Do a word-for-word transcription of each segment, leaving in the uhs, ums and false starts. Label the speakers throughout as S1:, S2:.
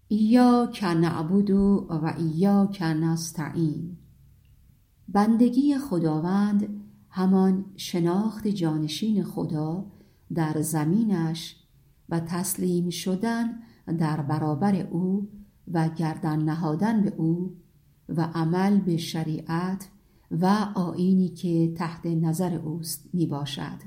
S1: ایاک نعبد و ایاک نستعین. بندگی خداوند همان شناخت جانشین خدا در زمینش و تسلیم شدن در برابر او و گردن نهادن به او و عمل به شریعت و آیینی که تحت نظر اوست می باشد.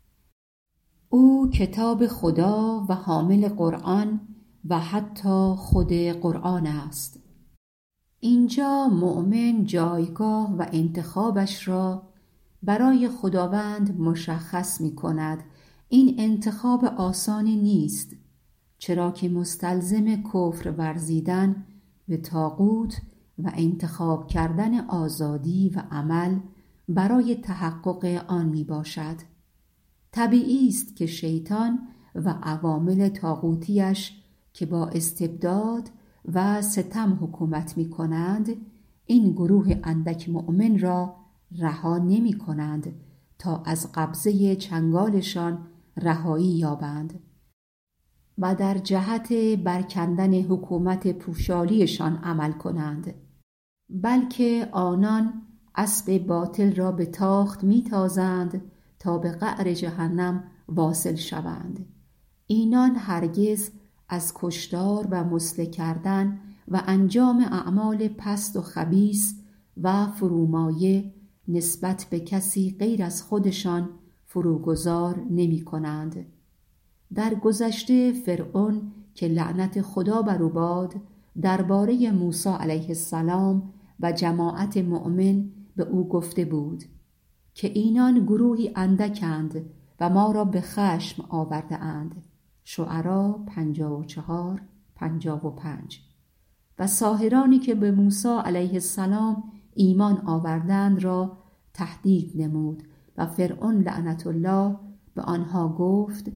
S1: او کتاب خدا و حامل قرآن و حتی خود قرآن است. اینجا مؤمن جایگاه و انتخابش را برای خداوند مشخص می کند. این انتخاب آسانی نیست، چرا که مستلزم کفر ورزیدن به طاغوت و انتخاب کردن آزادی و عمل برای تحقق آن می باشد. طبیعی است که شیطان و عوامل طاغوتیش که با استبداد و ستم حکومت می کنند این گروه اندک مؤمن را رها نمی کنند تا از قبضه چنگالشان رهایی یابند و در جهت برکندن حکومت پوشالیشان عمل کنند، بلکه آنان اسب باطل را به تاخت می تازند تا به قعر جهنم واصل شوند. اینان هرگز از کشتار و مسله کردن و انجام اعمال پست و خبیث و فرومایه نسبت به کسی غیر از خودشان فروگذار نمی کنند. در گذشته فرعون که لعنت خدا بر او باد درباره موسی علیه السلام و جماعت مؤمن به او گفته بود که اینان گروهی اندکند و ما را به خشم آورده اند. شعرا پنجاه و چهار پنجاه و پنج. و ساحرانی که به موسی علیه السلام ایمان آوردند را تهدید نمود و فرعون لعنت الله به آنها گفت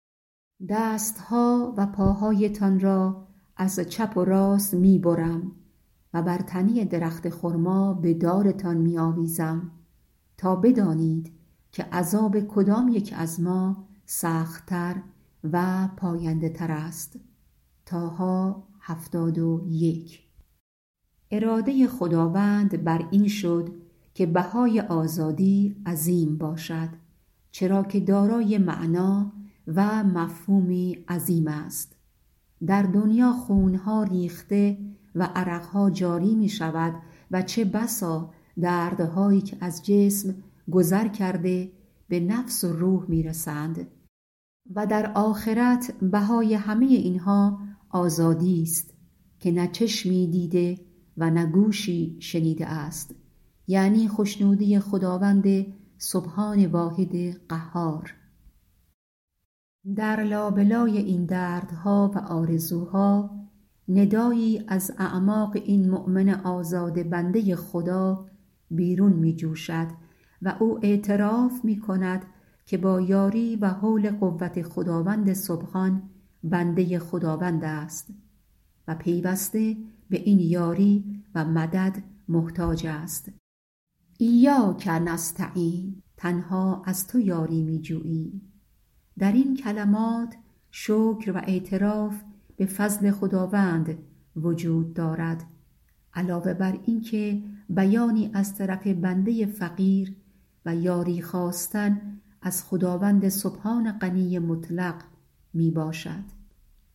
S1: دستها و پاهایتان را از چپ و راست می برم و بر تنی درخت خرما به دارتان می آویزم تا بدانید که عذاب کدام یک از ما سخت‌تر و پاینده تر است. طه هفتاد و یک. اراده خداوند بر این شد که بهای آزادی عظیم باشد، چرا که دارای معنا و مفهومی عظیم است. در دنیا خونها ریخته و عرقها جاری می شود و چه بسا دردهایی که از جسم گذر کرده به نفس و روح می رسند و در آخرت بهای همه اینها آزادی است که نه چشمی دیده و نه گوشی شنیده است، یعنی خوشنودی خداوند سبحان واحد قهار. در لابلای این دردها و آرزوها ندایی از اعماق این مؤمن آزاده بنده خدا بیرون می جوشد و او اعتراف می کند که با یاری و حول قوت خداوند سبحان بنده خداوند است و پیوسته به این یاری و مدد محتاج است. ایاک نستعین، تنها از تو یاری می جویی. در این کلمات شکر و اعتراف به فضل خداوند وجود دارد، علاوه بر این که بیانی از طرف بنده فقیر و یاری خواستن از خداوند سبحان غنی مطلق می باشد.